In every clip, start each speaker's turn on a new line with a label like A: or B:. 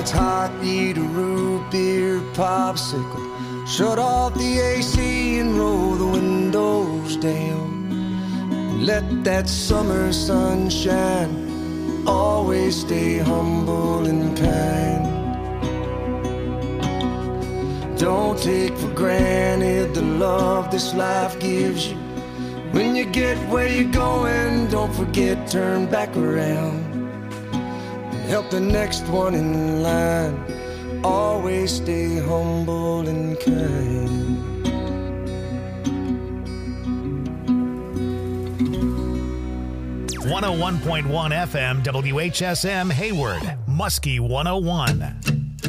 A: it's hot, eat a root beer popsicle. Shut off the AC and roll the windows down. Let that summer sun shine. Always stay humble and kind. Don't take for granted the love this life gives you. When you get where you're going, don't forget, turn back around and help the next one in line. Always stay humble and kind.
B: .1 FM WHSM Hayward, Muskie 101.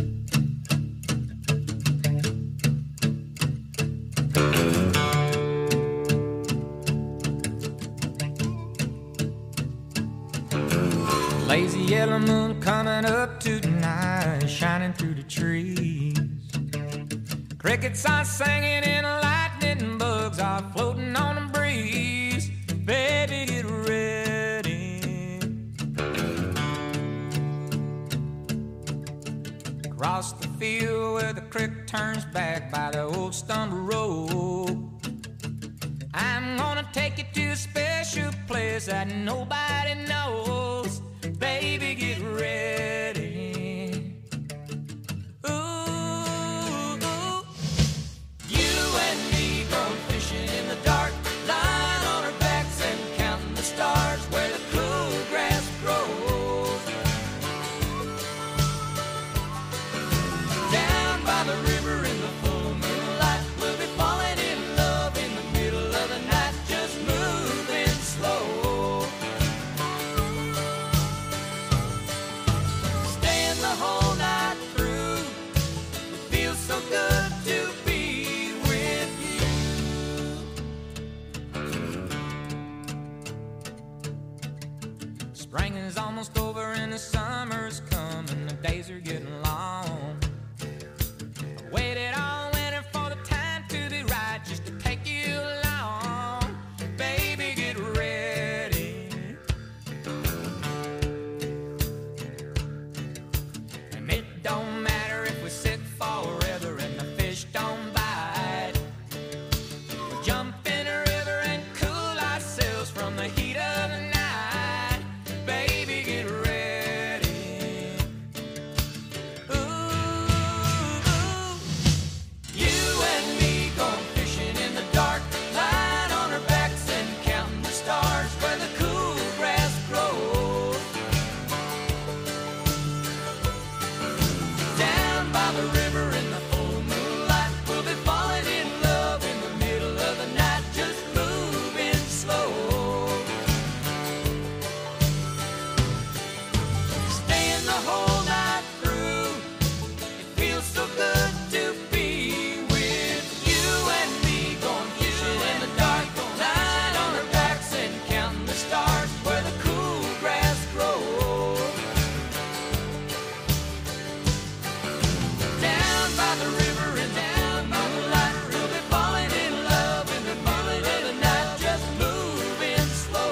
C: Lazy yellow moon coming up tonight, shining through the trees. Crickets are singing and lightning bugs are floating on the breeze. Baby, get ready. Across the field where the creek turns back by the old stumble road, I'm gonna take you to a special place that nobody knows. Baby, get ready. Ooh, ooh. You and me going fishing in the dark, lying on our backs and counting the stars where the cool grass grows. Down by the river in the full moonlight, we'll be falling in love in the middle of the night, just moving slow. The whole night through, it feels so good to be with you. Spring is almost over and the summer's coming, the days are getting long. I waited all winter for the time to be right, just to take you along. Baby, get ready. Don't matter if we sit forever and the fish don't bite. We'll jump in a river and cool ourselves from the heat of the night. Baby, get ready. Ooh, ooh. You and me going fishing in the dark, lying on our backs and counting the stars where the cool grass grows. Down by the river in the full moonlight, we'll be falling in love in the middle of the night, just moving slow. Staying the whole night through, it feels so good to be with you and me going fishing in the dark, lying on our backs and counting the stars where the cool grass grows. Down by the river and down by the light, we'll be falling in love in the middle of the night, just moving slow.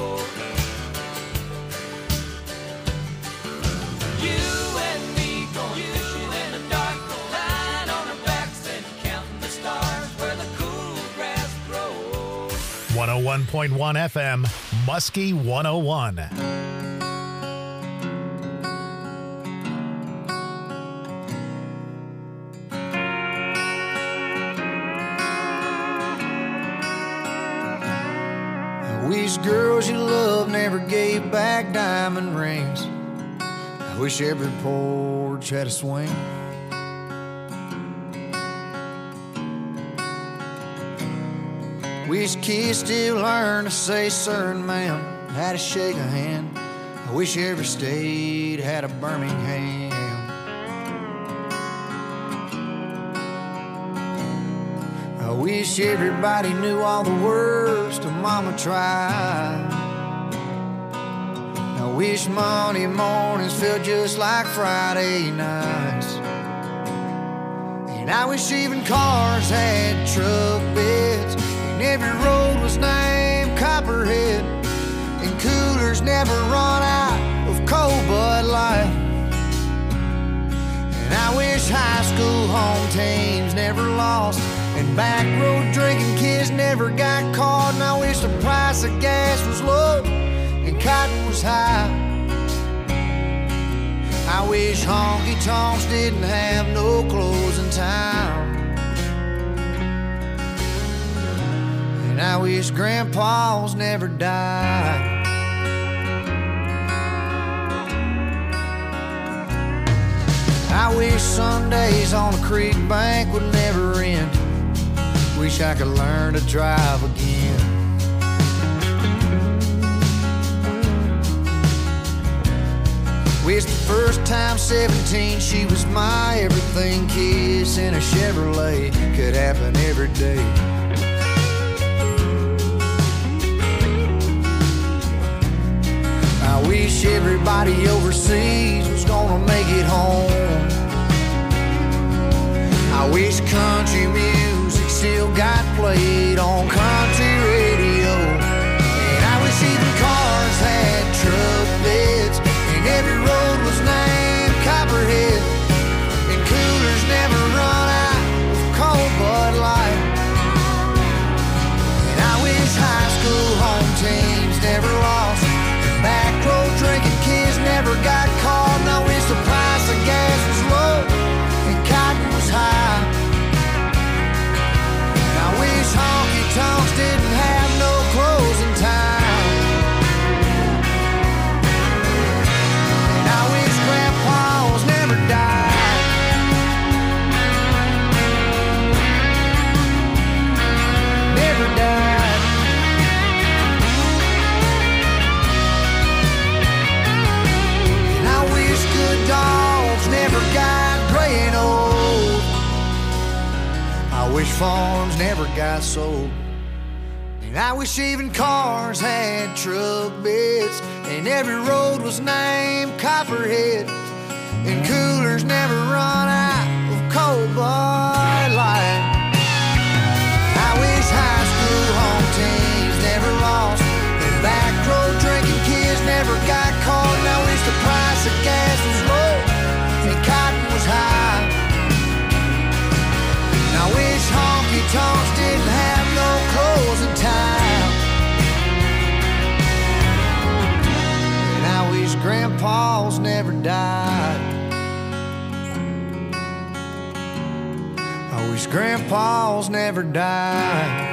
C: You and me going fishing in the dark, lying on our backs and counting the stars where the cool grass grows.
B: 101.1 FM, Muskie 101.
A: I wish girls you love never gave back diamond rings. I wish every porch had a swing. Wish kids still learn to say sir and ma'am, how to shake a hand. I wish every state had a Birmingham. I wish everybody knew all the words to Mama Tried. I wish Monday mornings felt just like Friday nights. And I wish even cars had truck beds, and every road was named Copperhead, and coolers never run out of cold Bud Light. I wish high school home teams never lost, and back road drinking kids never got caught. And I wish the price of gas was low and cotton was high. I wish honky tonks didn't have no closing time. And I wish grandpas never died. I wish Sundays on the creek bank would never end. Wish I could learn to drive again. Wish the first time 17 she was my everything. Kiss in a Chevrolet could happen every day. I wish everybody overseas was gonna make it home. I wish country music still got played on country radio. And I wish even cars had truck beds, and every road was named Copperhead, and coolers never run out of cold Bud Light. And I wish high school home teams never lost, back road drinking kids never got caught. And I wish the price of gas was low and cotton was high. And I wish honky tonks didn't have no closing time. And I wish grandpas never died. Never died. And I wish good dogs never got gray and old. I wish farms never got sold. And I wish even cars had truck beds, and every road was named Copperhead, and coolers never run out of cold Bud Light. I wish high school home teams never lost, and back road drinking kids never got caught. And I wish the price of gas was low and cotton was high. And I wish honky tonks didn't have no closing time. And I wish grandpas never died. I wish grandpas never died.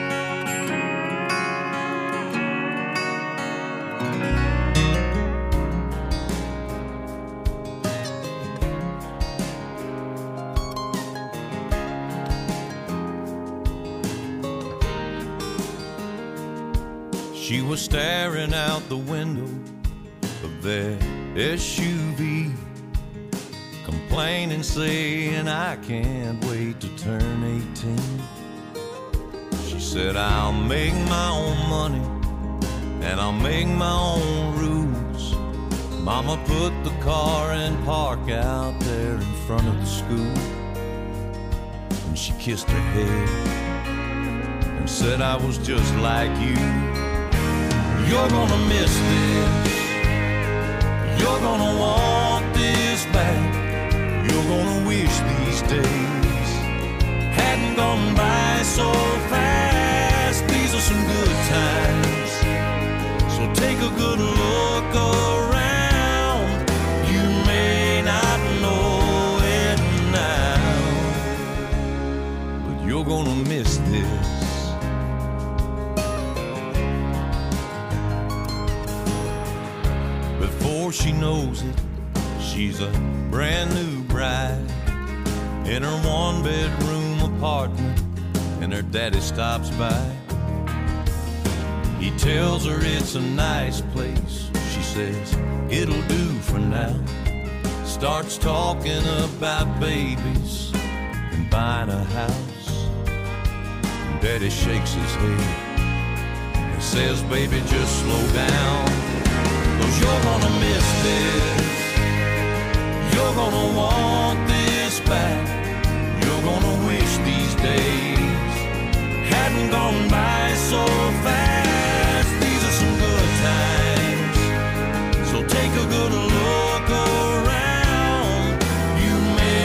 D: She was staring out the window of their SUV, complaining, saying, I can't wait to turn 18. She said, I'll make my own money and I'll make my own rules. Mama put the car in park out there in front of the school, and she kissed her head and said, I was just like you. You're gonna miss this. You're gonna want this back. You're gonna wish these days hadn't gone by so fast. These are some good times, so take a good look around. You may not know it now, but you're gonna miss this. Before she knows it, she's a brand new bride in her one-bedroom apartment, and her daddy stops by. He tells her it's a nice place. She says, it'll do for now. Starts talking about babies and buying a house. And daddy shakes his head and says, baby, just slow down. 'Cause you're gonna miss this. You're gonna want this back. You're gonna wish these days hadn't gone by so fast. These are some good times, so take a good look around. You may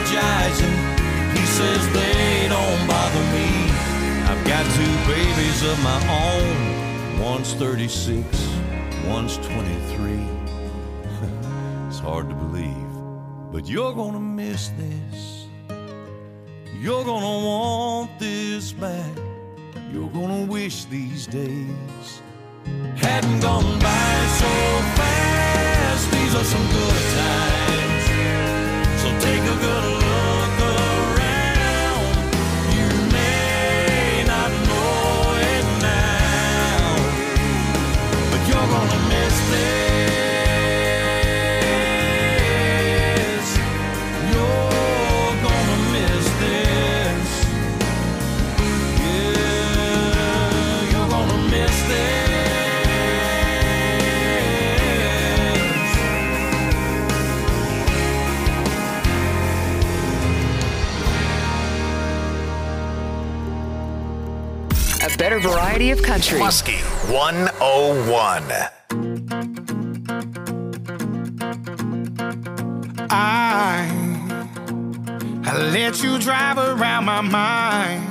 D: apologizing. He says they don't bother me. I've got 2 babies of my own. One's 36, one's 23. It's hard to believe, but you're gonna miss this. You're gonna want this back. You're gonna wish these days hadn't gone by so fast. These are some good times, so take a good look around. You may not know it now, but you're gonna miss this. You're gonna miss this. Yeah, you're gonna miss this.
E: A better variety of country.
B: Muskie 101.
F: I let you drive around my mind.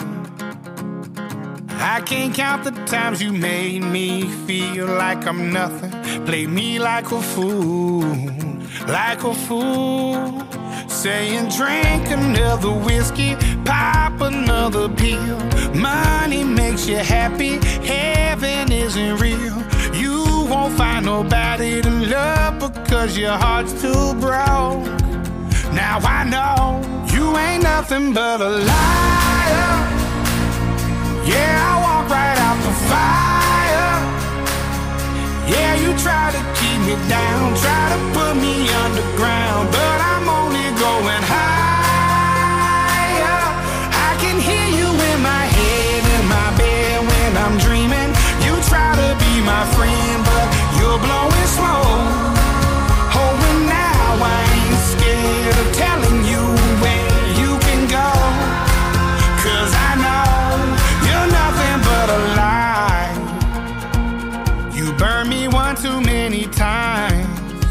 F: I can't count the times you made me feel like I'm nothing. Played me like a fool, like a fool. Saying drink another whiskey, pop another pill. Money makes you happy, heaven isn't real. You won't find nobody to love because your heart's too broke. Now I know you ain't nothing but a liar. Yeah, I walk right out the fire. Yeah, you try to keep me down, try to put me underground, but I'm only going higher. I can hear you in my head, in my bed when I'm dreaming. You try to be my friend, but you're blowing smoke. Oh, and now I ain't scared of telling you where you can go, 'cause I know you're nothing but a lie. You burned me one too many times,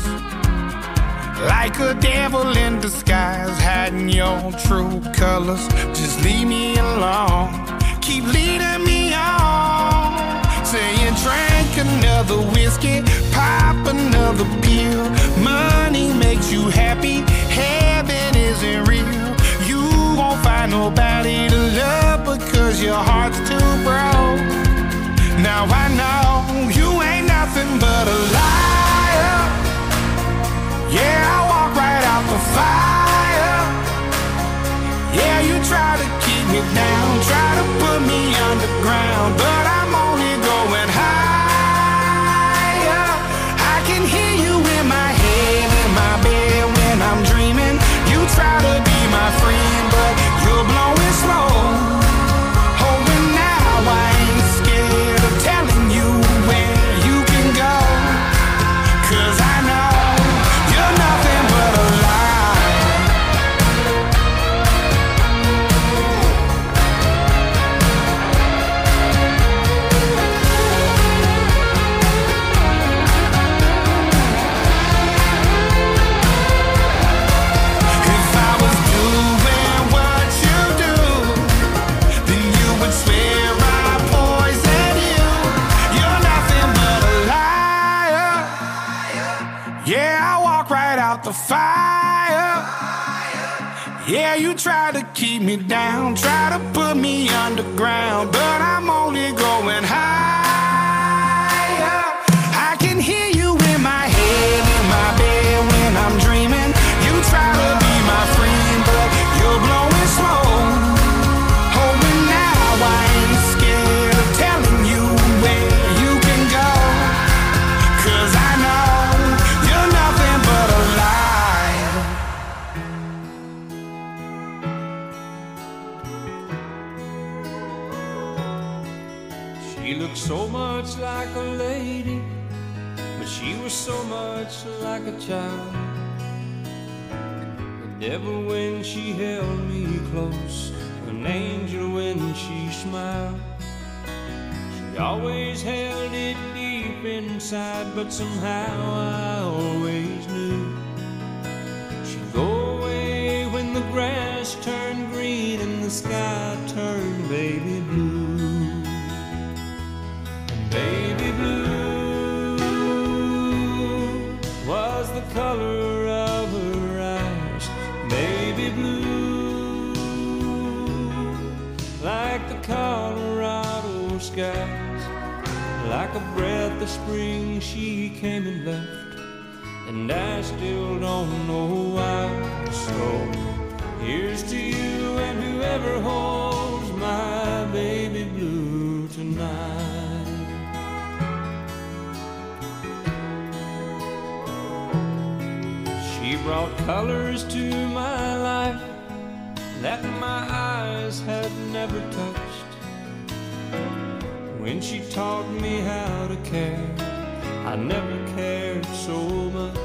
F: like a devil in disguise, hiding your true colors. Just leave me alone, keep leading me on. Saying drink another whiskey, pop another pill. Money makes you happy, heaven isn't real. You won't find nobody to love because your heart's too broke. Now I know you ain't nothing but a liar. Yeah, I walk right out the fire. Yeah, you try to keep me down, try to put me underground, but I'm only going higher. I can hear you in my head, in my bed when I'm dreaming. You try to be my friend, but you're blowing smoke. Oh, and now I ain't scared of telling you where you can go, 'cause I know you're nothing but a lie. If I was doing what you do, then you would swear I poison you. You're nothing but a liar. Yeah, I walk right out the fire. Yeah, you try to keep me down, try to put me underground, but I'm only going higher. I can hear you in my head, in my bed when I'm dreaming. You try to be my friend, but you're blowing smoke. Oh, and now I ain't scared of telling you where you can go, 'cause I know you're nothing but a lie.
G: She looked so much like a lady, but she was so much like a child. The devil when she held me close, an angel when she smiled. She always held it deep inside, but somehow I always knew she'd go away when the grass color of her eyes, baby blue, like the Colorado skies, like a breath of spring she came and left, and I still don't know why. So here's to you and whoever holds my baby blue tonight. She brought colors to my life that my eyes had never touched. When she taught me how to care, I never cared so much.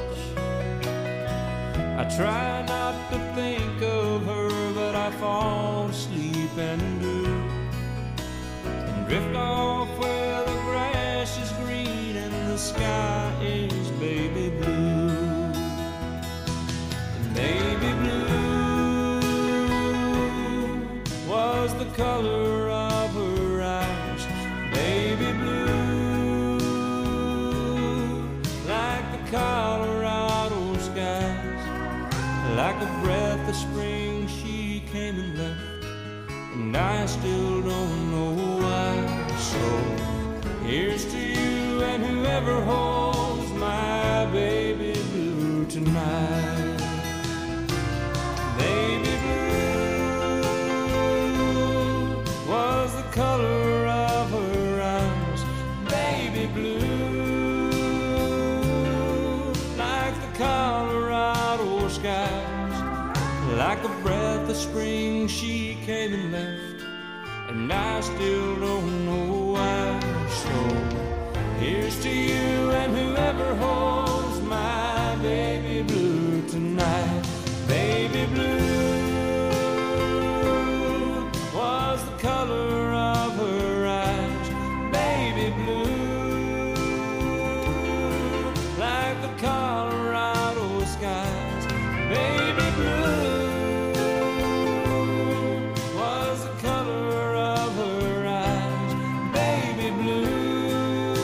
G: I try not to think of her, but I fall asleep and do, and drift off where the grass is green and the sky is baby blue. Baby blue was the color of her eyes, baby blue, like the Colorado skies, like a breath of spring she came and left, and I still don't know why. So here's to you and whoever holds my baby blue tonight. Baby blue was the color of her eyes, baby blue, like the Colorado skies, like a breath of spring she came and left, and I still don't know why. So here's to you and whoever holds my baby blue tonight. Baby blue was the color of her eyes, baby blue, like the Colorado skies, baby blue was the color of her eyes, baby blue,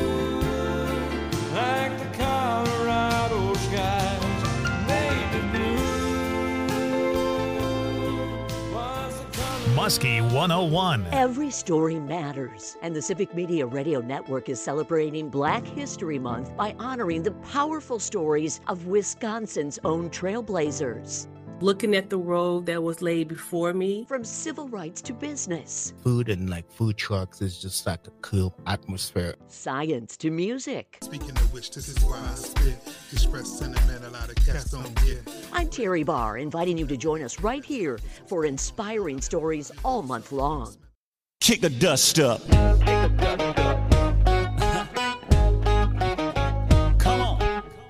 G: like the Colorado skies, baby blue.
B: Muskie 101.
H: Every story matters, and the Civic Media Radio Network is celebrating Black History Month by honoring the powerful stories of Wisconsin's own trailblazers.
I: Looking at the road that was laid before me.
H: From civil rights to business.
J: Food and like food trucks is just like a cool atmosphere.
H: Science to music.
K: Speaking of which, this is why I spit. Express sentiment a lot of cats don't get.
H: I'm Terry Barr, inviting you to join us right here for inspiring stories all month long.
L: Kick the dust up. Come on.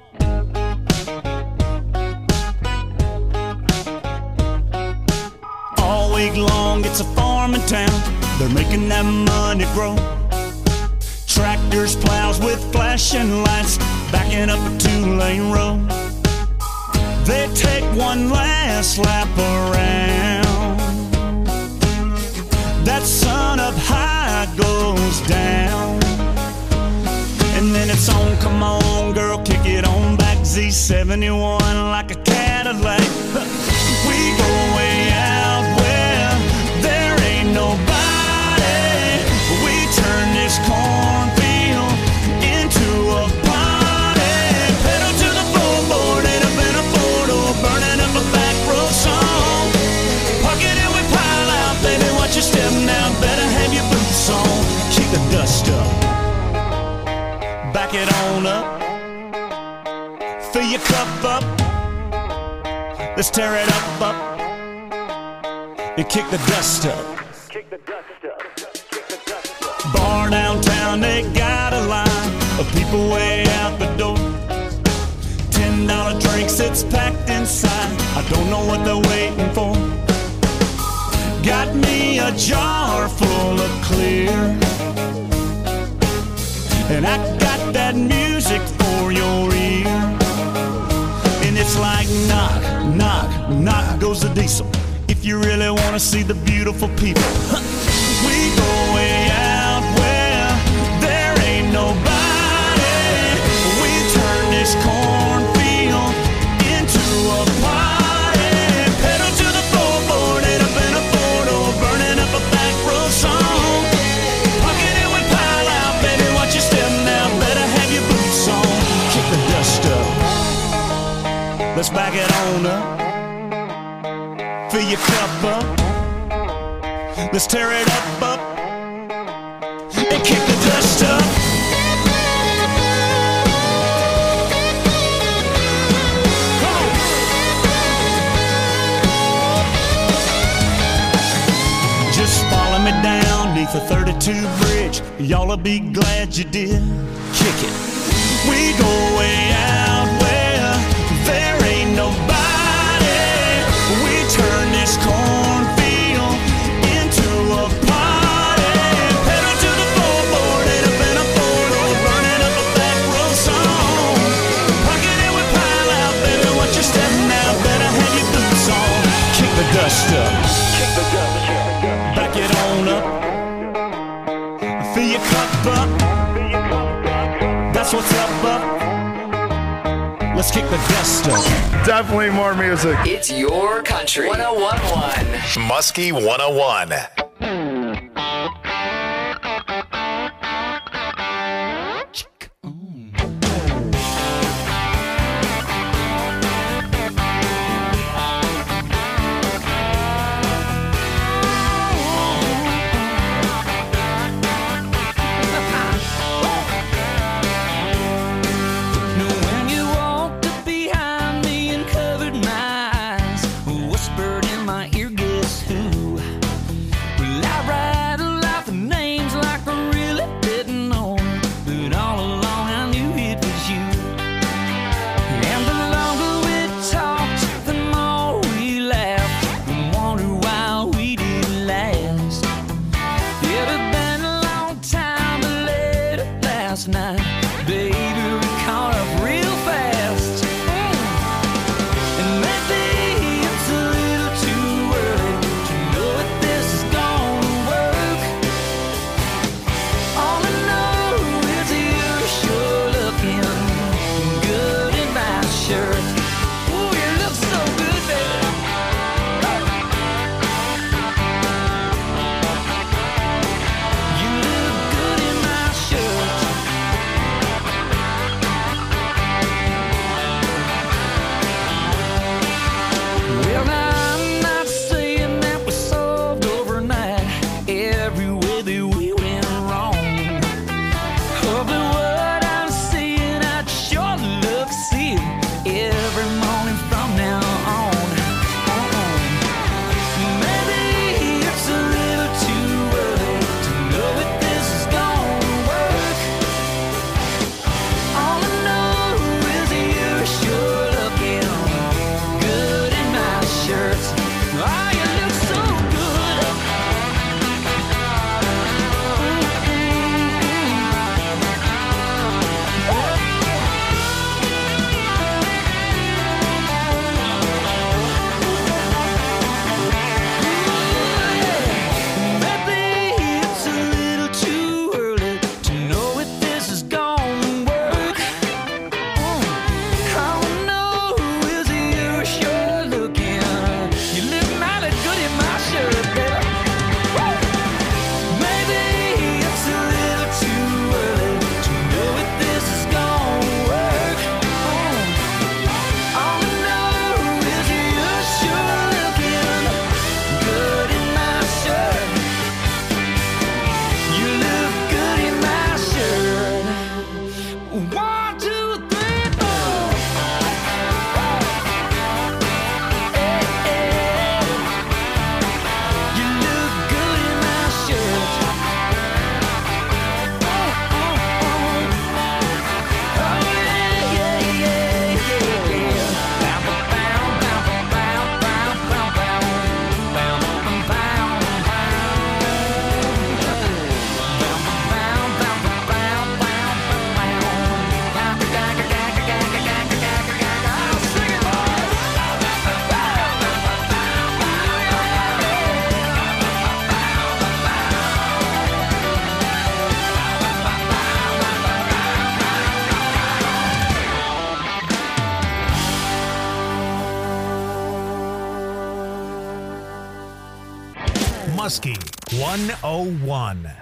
L: All week long, it's a farming town. They're making that money grow. Tractors, plows with flashing lights, backing up a two-lane road. They take one last lap around. That sun up high goes down. And then it's on, come on girl, kick it on back. Z71 like a Cadillac. We go way out where there ain't nobody. We turn this cornfield into a party. Pedal to the floorboard and up in a four-door, burning up a back road song. Park it and we pile out, baby, watch your step now. Better have your boots on. Kick the dust up. Back it on up. Fill your cup up. Let's tear it up, and kick the dust up. Bar downtown, they got a line of people way out the door. $10 drinks, it's packed inside. I don't know what they're waiting for. Got me a jar full of clear, and I got that music for your ear. And it's like knock, knock, knock goes the diesel. If you really want to see the beautiful people, we go way out where there ain't nobody. We turn this cornfield Let's back it on up. Fill your cup up. Let's tear it up, and kick the dust up. Just follow me down neath the 32 bridge. Y'all'll be glad you did. Kick it. We go way out where there ain't nobody. We turn this cornfield into a party. Pedal to the floorboard, ain't up in a four-door, burning up a back road song. Pocket it with pile out, baby, watch your step now. Better have your boots on. Kick the dust up. Kick the dust up. Back it on up. Fill your cup up. That's what's up. Let's kick the dust up.
B: Definitely more music.
E: It's your country. 101.1.
B: Muskie 101. Muskie 101.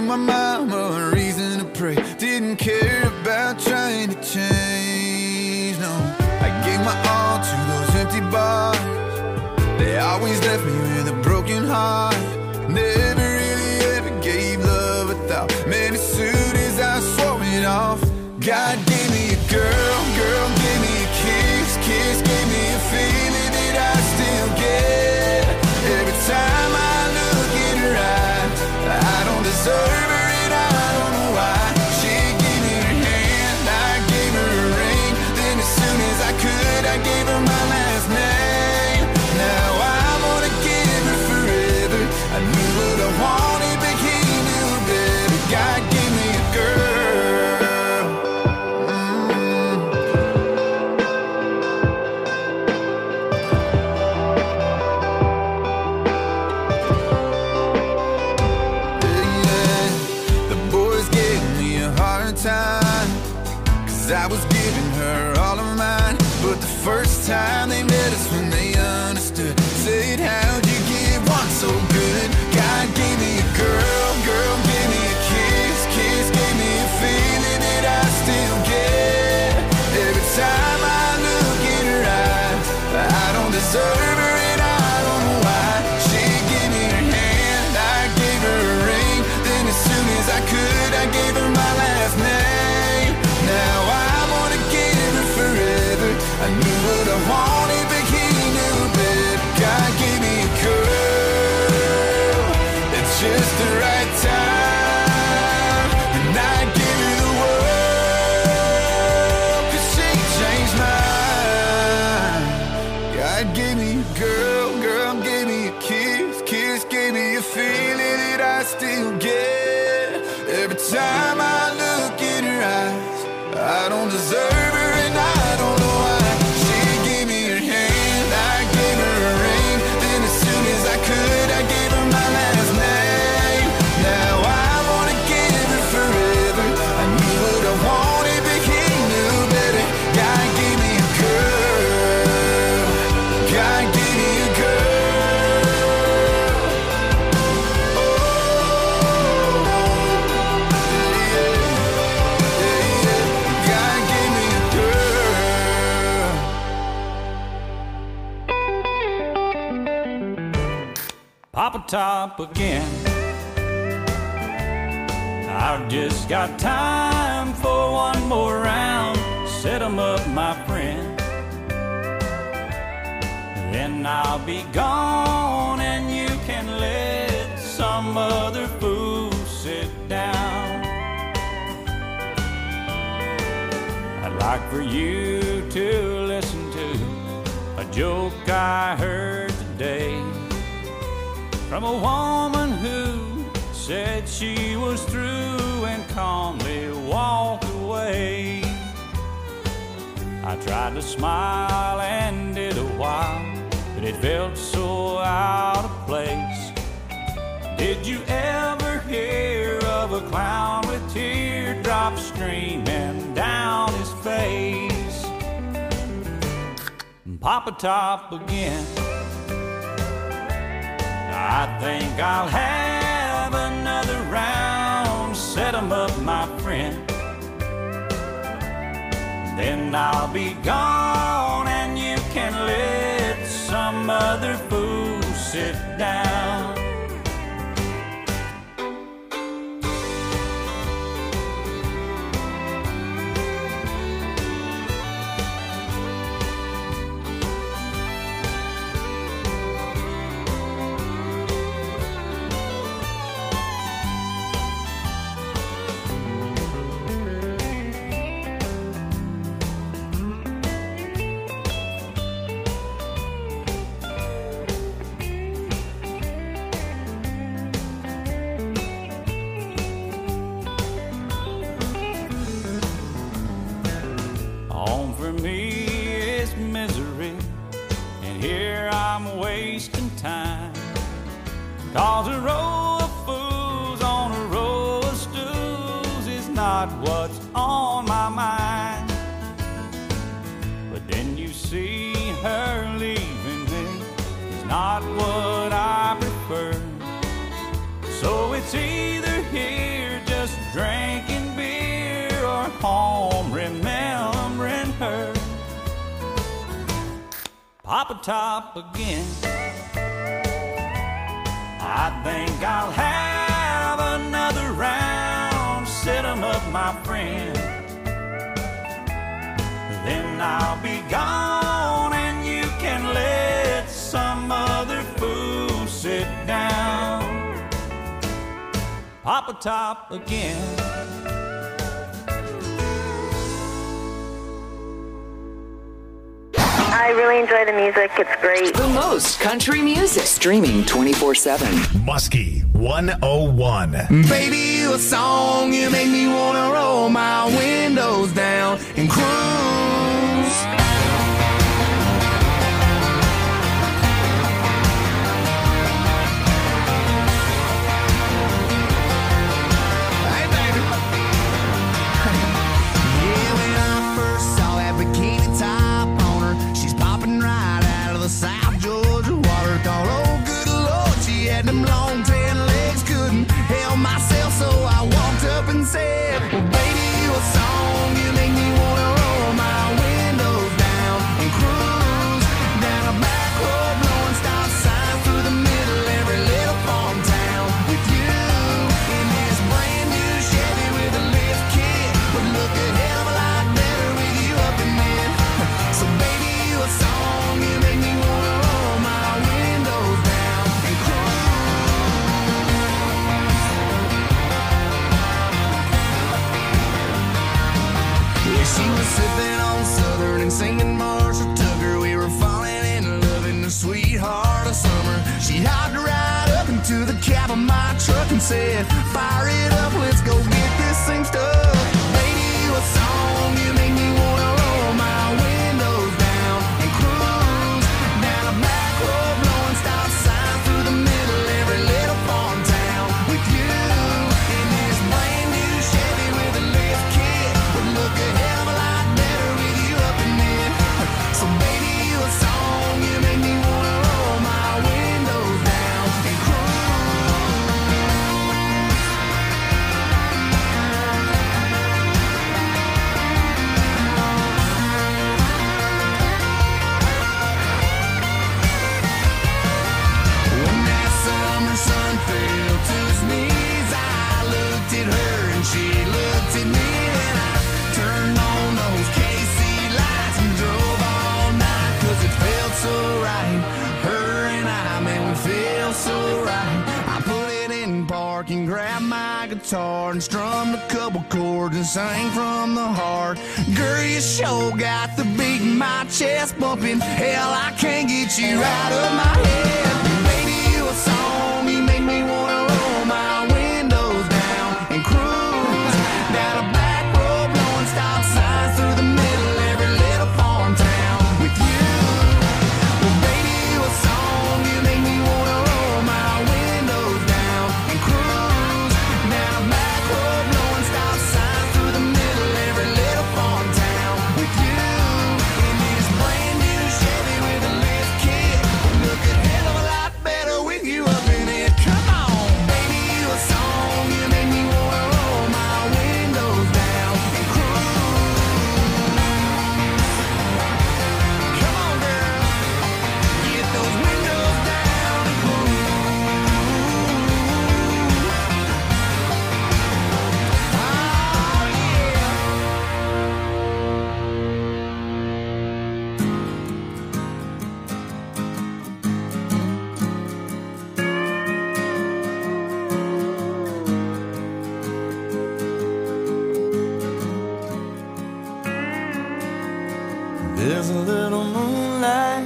M: my mama a reason to pray. Didn't care about trying to change, no. I gave my all to those empty bars. They always left me with a broken heart. Never really ever gave love a thought. Man, as soon as I swore it off, God gave me a girl, girl gave me a kiss, kiss gave me a feeling that I still get. Every time I look in her eyes, I don't deserve her and I don't know why. She gave me her hand, I gave her a ring. Then as soon as I could, I gave her my last name. Now I wanna give her forever. I knew what I wanted, but he knew better. God gave me a girl. Time, 'cause I was giving her all of mine. But the first time they met us when they understood, said, how'd you give one so good? God gave me a girl, girl gave me a kiss, kiss gave me a feeling that I still get. Every time I look in her eyes, I don't deserve her and I don't know why. She gave me her hand, I gave her a ring. Then as soon as I could, I gave her my last name. Now I wanna give her forever. I knew what I wanted, but he knew better. God gave me a girl at just the right time, and I give her the world, 'cause she changed mine. God gave me a girl, girl gave me a kiss, kiss gave me a feeling that I still get. Every time I look in her eyes, I don't deserve her and I don't know why. She gave me her hand, I gave her a ring. Then as soon as I could, I gave her my last name. Now I wanna give her forever. I knew what I wanted, but he knew better. God gave me a girl. God gave me a girl.
L: Papa Top again. I've just got time for one more round. Set 'em up, my friend. Then I'll be gone and you can let some other fool sit down. I'd like for you to listen to a joke I heard today from a woman who said she was through and calmly walked away. I tried to smile and did a while, but it felt so out of place. Did you ever hear of a clown with teardrops streaming down his face? Papa Top again. I think I'll have another round. Set 'em up, my friend. Then I'll be gone and you can let some other fool sit down. Time. 'Cause a row of fools on a row of stools is not what's on my mind. But then you see her leaving me is not what I prefer. So it's either here Pop a top again. I think I'll have another round. Set 'em up, my friend. Then I'll be gone and you can let some other fool sit down. Pop a top again.
N: I really enjoy the music. It's great.
E: The most country music. Streaming 24/7.
B: Muskie 101.
A: Baby, you a song, you make me wanna roll my windows down and cruise. Hey, baby. Yeah, when I first saw that bikini top on her, she's popping right out of the South Georgia water. Thought, oh, good Lord, she had them long tan legs, couldn't help myself, so I walked up and said, well, baby, you a song, you make me wanna roll my windows down and cruise down a back road, blowing stop signs through the middle every little farm town with you in this brand new Chevy with a lift kit. Would look a hell of a lot better with you up in it. So baby, you a song, you make me wanna roll my windows down and cruise. Yeah, she was sipping on Southern and singing Marshall Tucker. We were falling in love in the sweetheart of summer. She hopped right up into the cab of my truck and said, fire it up, let's go get this thing stuck. Baby, you a song, you make me wanna roll my windows down and cruise down a back road, blowing stop signs through the middle every little farm town with you in this brand new Chevy with a lift kit. Would look a hell of a lot better with you up in it. So baby, you a song, you make me wanna roll my windows down and cruise. When that summer sun fell to his knees, I looked at her and she looked at me, and I turned on those KC lights and drove all night, 'cause it felt so right. Her and I, man, we feel so right. I put it in park and grabbed my guitar and strummed a couple chords and sang from the heart. Girl, you sure got the beat in my chest bumping. Hell, I can't get you out of my head. Baby, you a song, you make me wanna roll my windows down and cruise down a back road, blowing stop signs through the middle every little farm town with you. Well, baby, you a song, you make me wanna roll my windows down and cruise down a back road, blowing stop signs through the middle every little farm town with you in this brand new Chevy with a lift kit. Look a hell of a lot better with you up in it. Come on, baby, you a song, you make me wanna roll my windows down and cruise. Come on, girl, get those windows down and cruise. Oh, yeah.
L: There's a little moonlight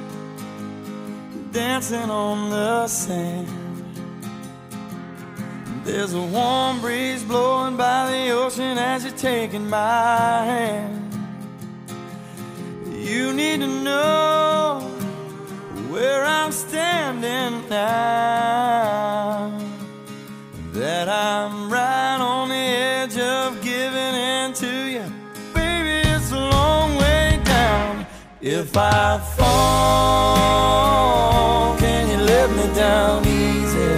L: dancing on the sand. There's a warm breeze blowing by the ocean as you're taking my hand. You need to know where I'm standing now, that I'm right on the edge of giving in to you. Baby, it's a long way down. If I fall, can you let me down easy?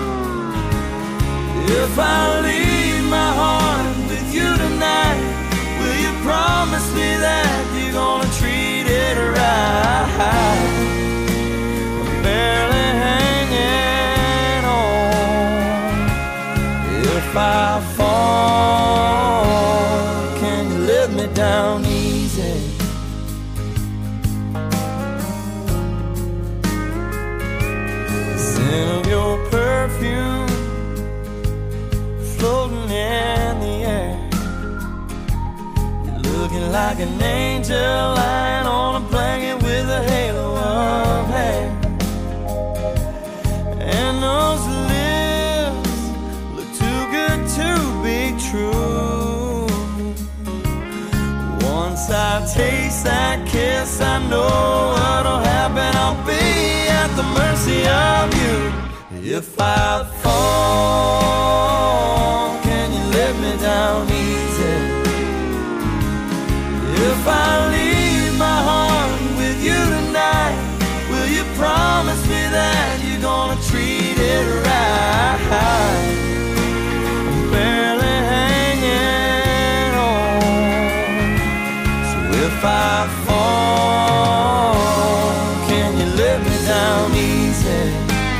L: If I leave my heart with you tonight, will you promise me that you're gonna treat it right?
C: floating in the air. You're looking like an angel lying on a blanket with a halo of hair. And those lips look too good to be true. Once I taste that kiss, I know what'll happen. I'll be at the mercy of you. If I fall, can you let me down easy? If I leave my heart with you tonight, will you promise me that you're gonna treat it right? I'm barely hanging on. So if I fall, can you let me down easy?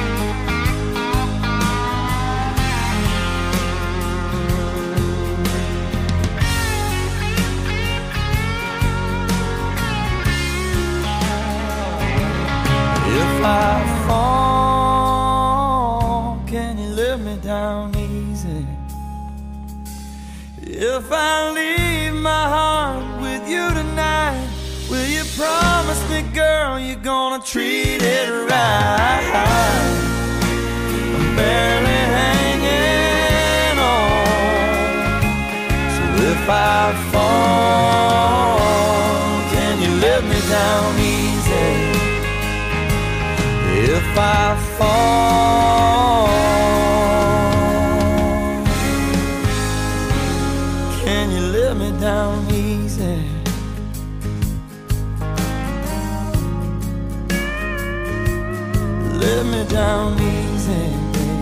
C: If I fall, can you let me down easy? If I leave my heart with you tonight, will you promise me, girl, you're gonna treat it right? I'm barely hanging on. So if I fall, can you let me down easy? If I fall, can you let me down easy? Let me down easy, baby.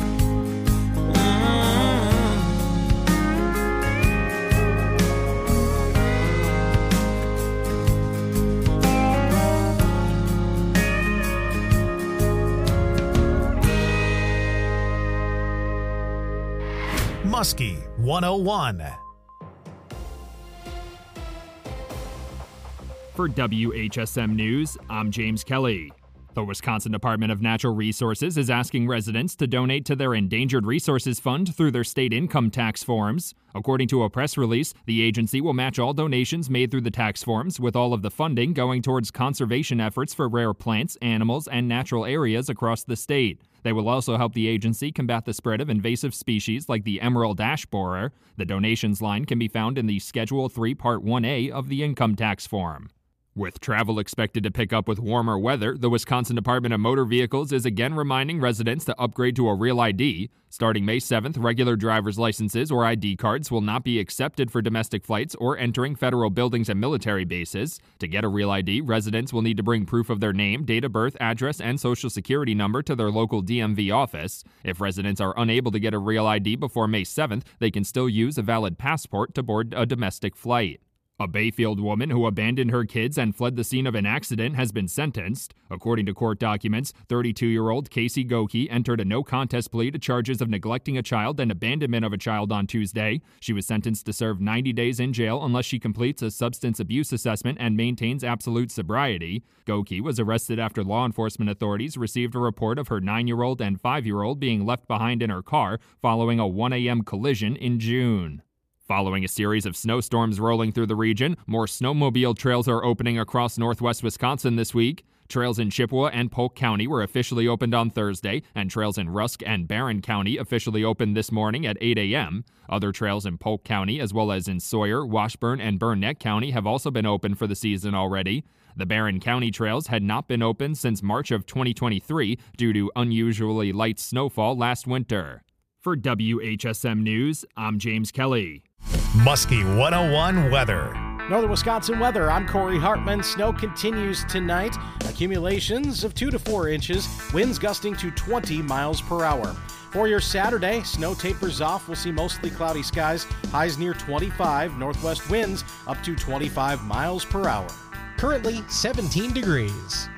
B: Muskie 101.
O: For WHSM News, I'm James Kelly. The Wisconsin Department of Natural Resources is asking residents to donate to their Endangered Resources Fund through their state income tax forms. According to a press release, the agency will match all donations made through the tax forms, with all of the funding going towards conservation efforts for rare plants, animals, and natural areas across the state. They will also help the agency combat the spread of invasive species like the emerald ash borer. The donations line can be found in the Schedule 3 Part 1A of the income tax form. With travel expected to pick up with warmer weather, the Wisconsin Department of Motor Vehicles is again reminding residents to upgrade to a Real ID. Starting May 7th, regular driver's licenses or ID cards will not be accepted for domestic flights or entering federal buildings and military bases. To get a Real ID, residents will need to bring proof of their name, date of birth, address, and social security number to their local DMV office. If residents are unable to get a Real ID before May 7th, they can still use a valid passport to board a domestic flight. A Bayfield woman who abandoned her kids and fled the scene of an accident has been sentenced. According to court documents, 32-year-old Casey Goki entered a no-contest plea to charges of neglecting a child and abandonment of a child on Tuesday. She was sentenced to serve 90 days in jail unless she completes a substance abuse assessment and maintains absolute sobriety. Goki was arrested after law enforcement authorities received a report of her 9-year-old and 5-year-old being left behind in her car following a 1 a.m. collision in June. Following a series of snowstorms rolling through the region, more snowmobile trails are opening across northwest Wisconsin this week. Trails in Chippewa and Polk County were officially opened on Thursday, and trails in Rusk and Barron County officially opened this morning at 8 a.m. Other trails in Polk County, as well as in Sawyer, Washburn, and Burnett County, have also been open for the season already. The Barron County trails had not been open since March of 2023 due to unusually light snowfall last winter. For WHSM News, I'm James Kelly.
B: Muskie 101 weather.
P: Northern Wisconsin weather. I'm Corey Hartman. Snow continues tonight. Accumulations of 2 to 4 inches. Winds gusting to 20 miles per hour. For your Saturday, snow tapers off. We'll see mostly cloudy skies. Highs near 25. Northwest winds up to 25 miles per hour.
Q: Currently 17 degrees.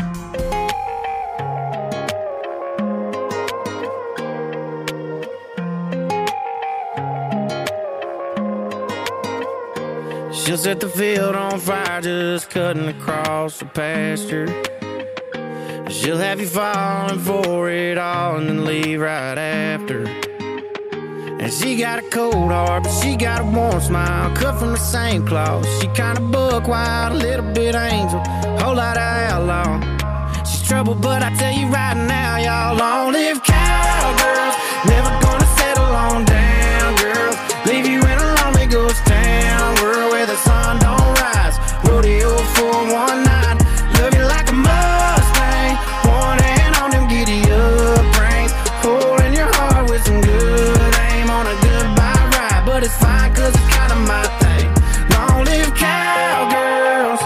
R: She'll set the field on fire just cutting across the pasture. She'll have you falling for it all and then leave right after. And she got a cold heart, but she got a warm smile, cut from the same cloth. She kinda buck wild, a little bit angel, whole lot of outlaw. She's trouble, but I tell you right now, y'all, long live cowgirls. Never gonna settle on down, girls. Leave you in a lonely ghost town, world where the sun don't rise. Rodeo for one night, love you like a Mustang. One hand on them giddy up reins, holding your heart with some good aim on a goodbye ride. But it's fine, cause it's kinda my thing. Long live cowgirls.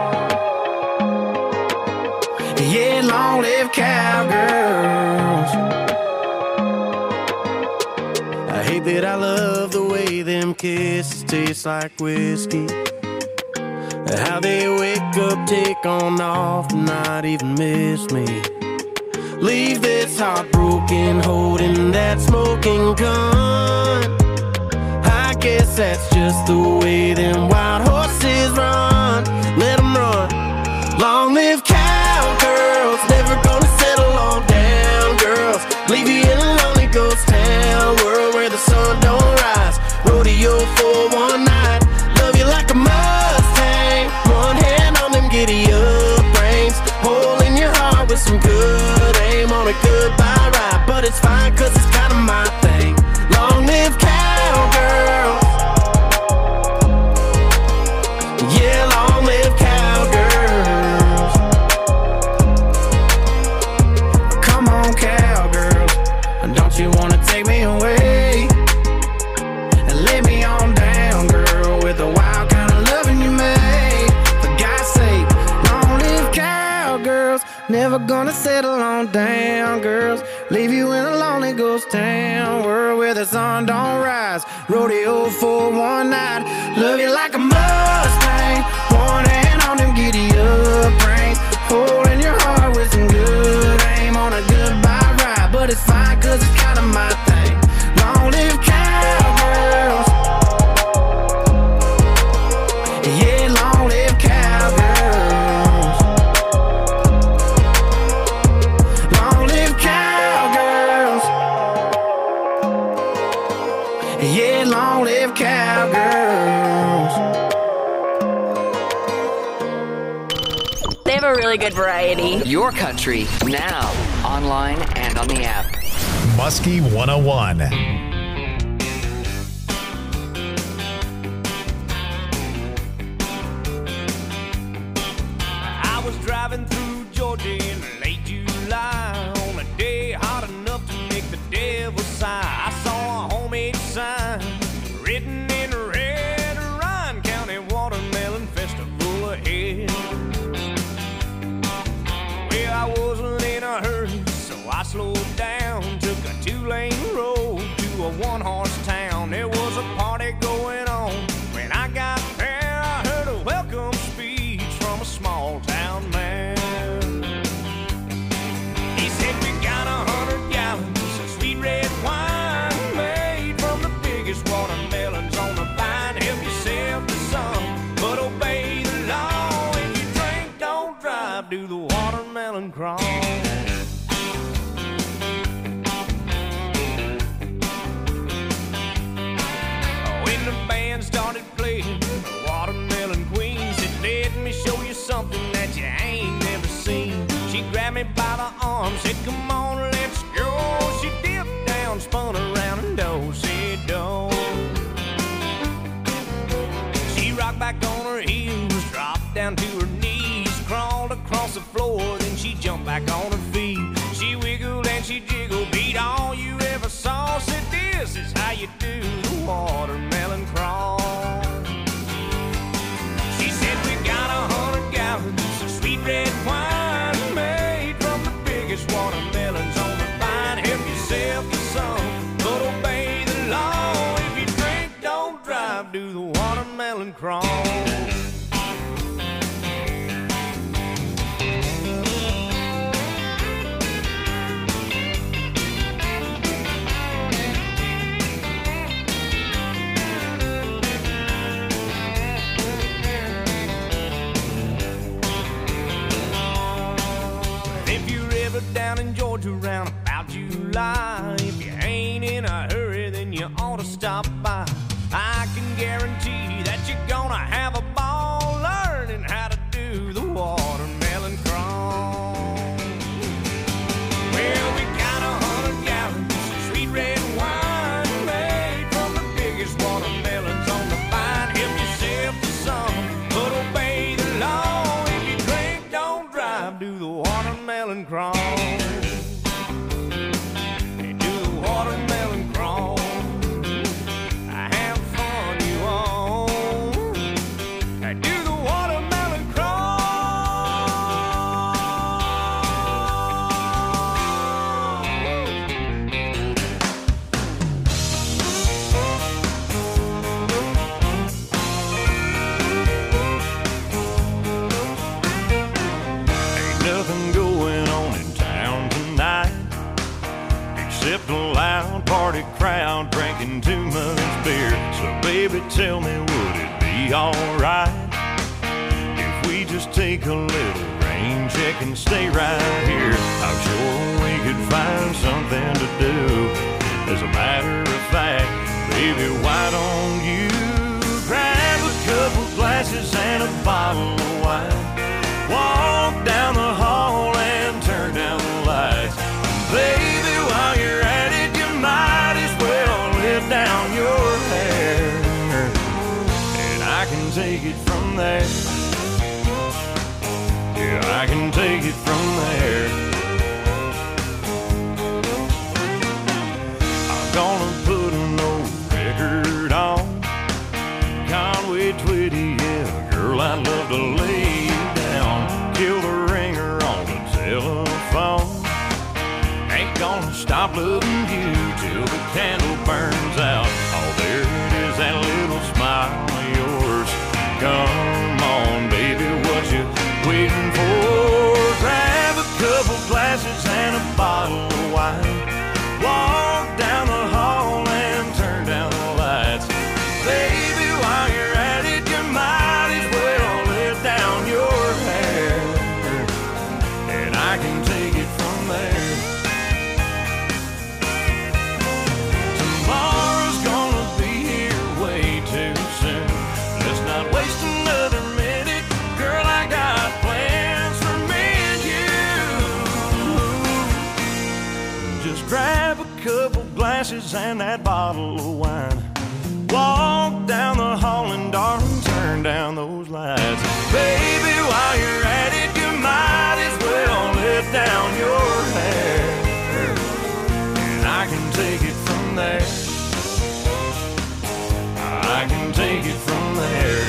R: Yeah, long live cowgirls. I hate that I love the way them kisses taste like whiskey. How they wake up, take on off, not even miss me. Leave this heart broken, holding that smoking gun. I guess that's just the way them wild horses run. Let them run. Long live cowgirls, never gonna settle on down, girls. Leave you in a lonely ghost town, world where the sun don't rise. Rodeo for one night, love you like a Mustang. One hand on them giddy up reins, holding your heart with some good aim on a goodbye ride. But it's fine, cause it's kinda my thing. Long live cowgirls. Yeah, long live cowgirls. Come on, cowgirls, don't you wanna take me away and lay me on down, girl, with the wild kind of loving you made. For God's sake, long live cowgirls. Never gonna settle on down, girls. Leave you in a lonely ghost town, world where the sun don't rise. Rodeo for one night, love you like a Mustang. One hand on them giddy up reins, holding your heart with some good aim on a goodbye ride. But it's fine, cause it's kinda my thing. Long live cowgirls. Yeah, long live cowgirls. Long live cowgirls. Yeah, long live cowgirls.
E: They have a really good variety. Your country, now, online and on the app.
B: Muskie 101.
G: I was driving through Georgia in late July on a day hot enough to make the devil sigh. I saw a homemade sign written in red, Ryan County Watermelon Festival ahead. Well, I wasn't in a hurry, so I slowed down, took a 2-lane road to a one-horse town. There was a party going on. When I got there, I heard a welcome speech from a small-town man. He said, we got 100 gallons of sweet red wine made from the biggest watermelons on the vine. Help yourself to some, but obey the law. If you drink, don't drive, do the watermelon crawl. When the band started playing the Watermelon Queen, said, let me show you something that you ain't never seen. She grabbed me by the arm, said, come on, let's go. She dipped down, spun around, and do-si-do. She rocked back on her heels, dropped down to her knees, crawled across the floor, then she jumped back on her feet. She wiggled and she jiggled, beat all you ever saw. Said, this is how you do the watermelon crawl. She said, we got 100 gallons of sweet red wine made from the biggest watermelons on the vine. Help yourself to some, but obey the law. If you drink, don't drive, do the watermelon crawl. Down in Georgia around about July. If you ain't in a hurry, then you ought to
C: stop by. I can guarantee that you're gonna have a ball learning how to do the watermelon crawl. Well, we got 100 gallons of sweet red wine made from the biggest watermelons on the vine. Help yourself to some, but obey the law. If you drink, don't drive, do the watermelon crawl. Do the watermelon crawl. Have fun, you all. Do the watermelon crawl.
L: Ain't nothing going on in town tonight except a loud party crowd drinking too much beer. So baby, tell me, would it be alright if we just take a little rain check and stay right here? I'm sure we could find something to do. As a matter of fact, baby, why don't you grab a couple glasses and a bottle of wine, walk down the hall and turn down the lights. Baby, while you're at it, you might as well let down your hair, and I can take it from there. Yeah, I can take it from there. I'm gonna put an old record on Conway Twitty, yeah, girl, I'd love to lay you down. Kill the ringer on the telephone. Ain't gonna stop loving you till the candle burns out. Oh, there it is, that little smile of yours. Come on, baby, what you waiting for? Grab a couple glasses and a bottle of wine, walk down the hall and turn down the lights. Baby, while you're at it, you might as well let down your hair, and I can take it from there. Tomorrow's gonna be here way too soon. Let's not waste another minute. Girl, I got plans for me and you. Just grab a couple glasses and that bottle of wine, walk down the hall and darling, turn down those lights. Baby, while you're at it, you might as well let down your hair, and I can take it from there. I can take it from there.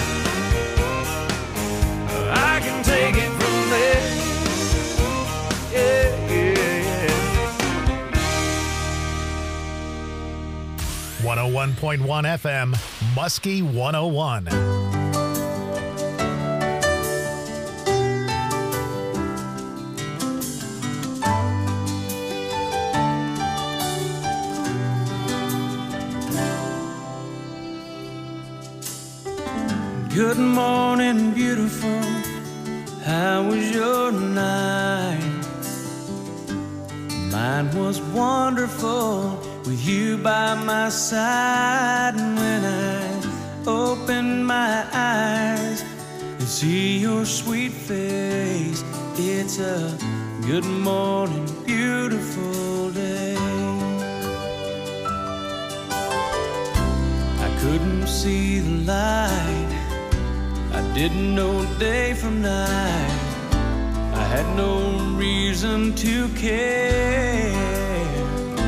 L: I can take it from there. Yeah, yeah, yeah.
B: 101.1 FM, Muskie 101.
G: Good morning, beautiful. How was your night? Mine was wonderful with you by my side. And when I open my eyes and see your sweet face, it's a good morning, beautiful day. I couldn't see the light, I didn't know day from night, I had no reason to care.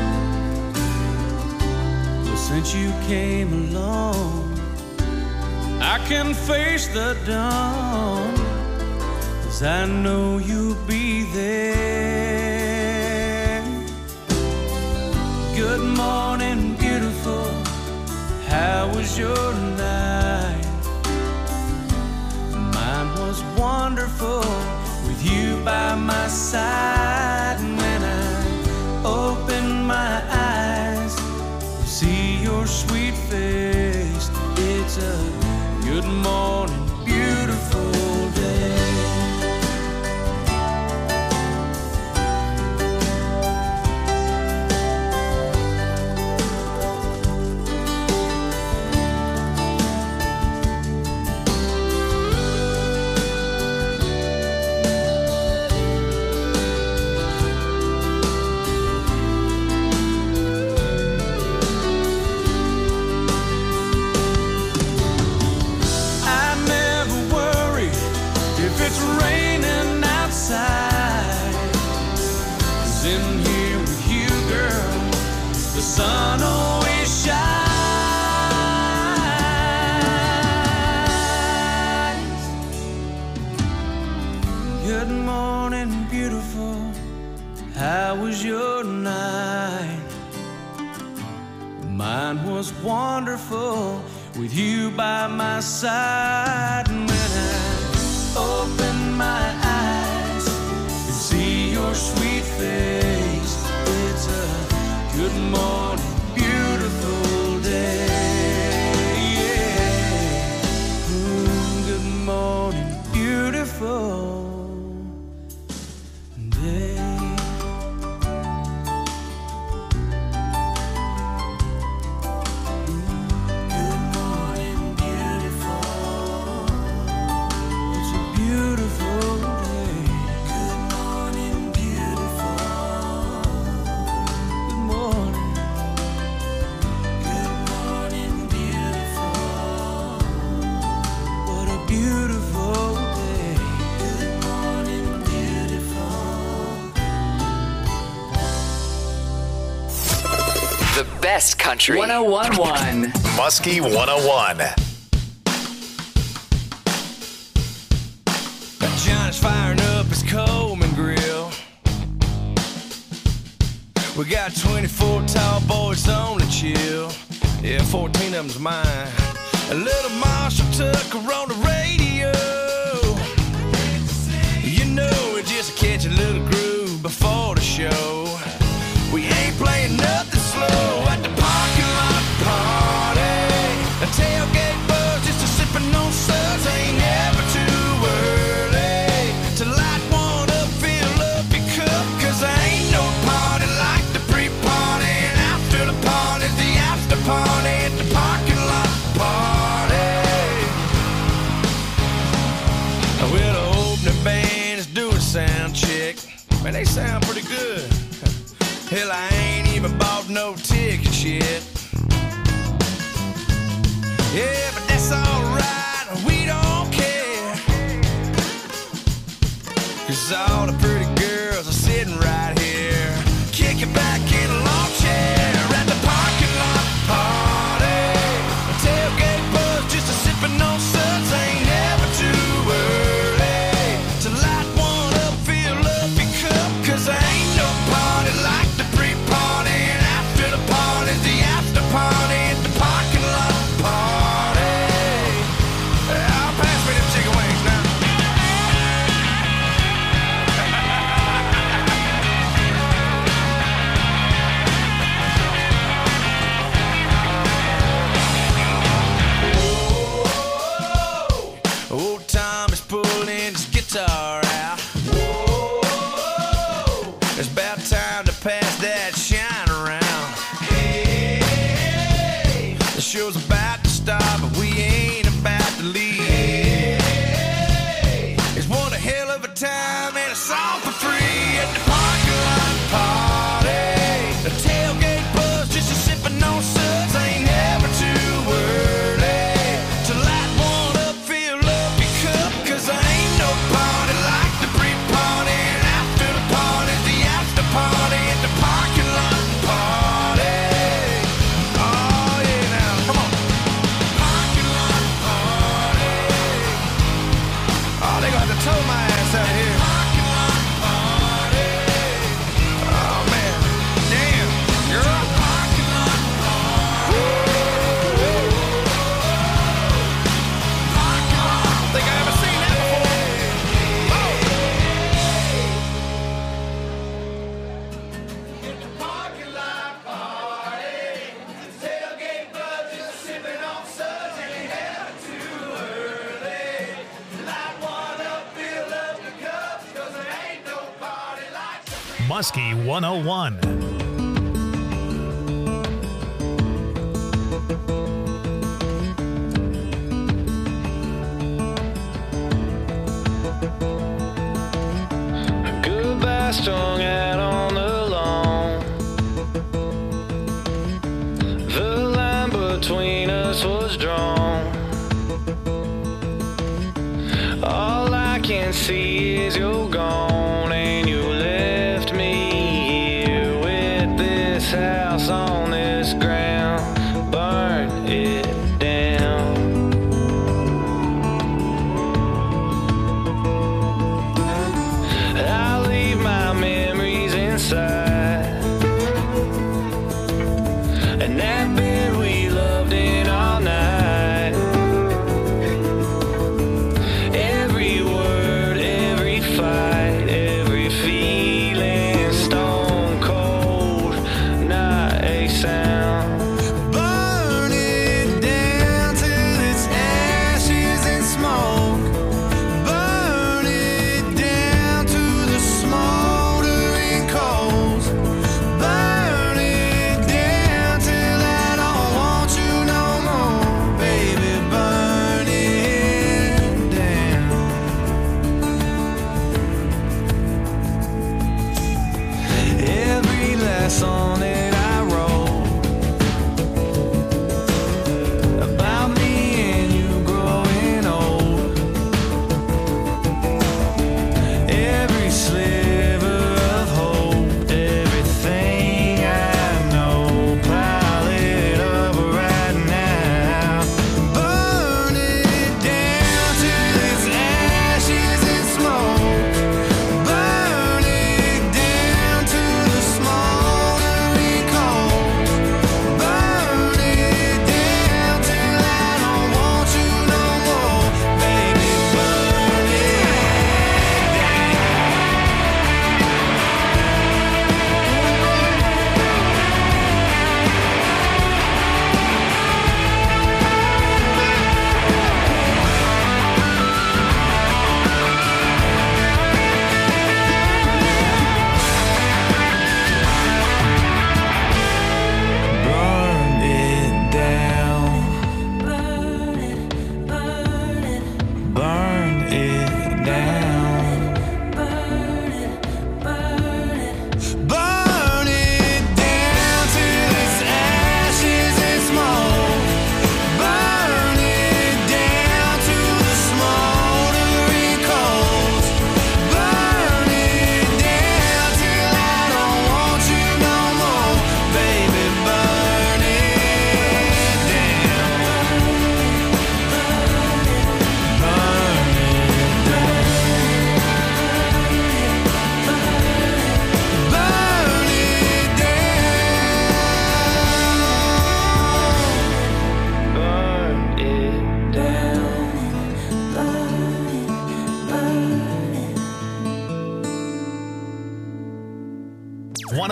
G: But since you came along, I can face the dawn, 'cause I know you'll be there. Good morning, beautiful. How was your night? Mine was wonderful with you by my side. And when I open my eyes, see your sweet face, it's a good morning, beautiful day. sun always shines. Good morning, beautiful. How was your night? Mine was wonderful with you by my side. And when I open my eyes and see your sweet face, it's a good morning, beautiful day. Yeah. Good morning, beautiful day.
E: The best country. 101.1.
B: Muskie 101.
A: John's firing up his Coleman grill. We got 24 tall boys on the chill. Yeah, 14 of them's mine. A little Marshall Tucker on the radio. You know, we just catch a little groove before the show. We ain't playing nothing slow at the parking lot party. A tailgate buzz just a sipping on suds. Ain't never too early to light one up, fill up your cup. Cause there ain't no party like the pre-party. And after the party's the after party at the parking lot party. Well, the opening band is doing sound check. Man, they sound pretty good. Hell, I ain't even bought no tickets yet. Yeah, but that's alright, we don't care. Cause all the pretty girls are sitting right here, kicking back in a lawn chair at the parking lot party. A tailgate buzz just a sipping on suds. Ain't never too early to light one up, fill up your cup. Cause there ain't no party like the pre-party. And after the party's the after party at the parking lot party. I'll pass me them chicken wings now. Old Tom is pulling his guitar out. It's about time to pass that shine around. The show's about to start, but we ain't about to leave. It's one hell of a time and it's all for free at the parking lot party. The tailgate buzz just a sipping on suds. Ain't never too early to light one up, fill up your cup. Cause there ain't no party like the pre-party. And after the party's the after party at the parking lot party. Oh yeah, now come on. Parking lot party. Oh, they gonna have to tow my ass out here. Parking lot party. Oh man, damn, girl. Parking lot party. Parking lot. Think I ever seen that before? It's the parking lot party. Tailgate buzz just sipping on suds. Ain't never too early. Light one up, fill up the cups. Cause there ain't no party like the
B: Muskie 101.
G: Goodbye strung out on the lawn. The line between us was drawn. All I can see is you're gone, and you left me here with this house on this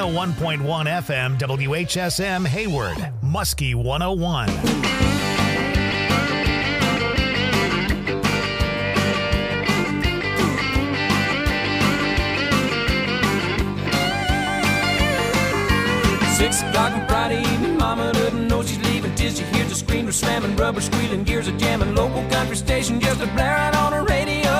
B: 101.1 FM, WHSM Hayward, Muskie 101.
C: Six o'clock on Friday evening, mama doesn't know she's leaving till she hears the screamer slamming, rubber squealing, gears are jamming, local country station just a blaring on her radio.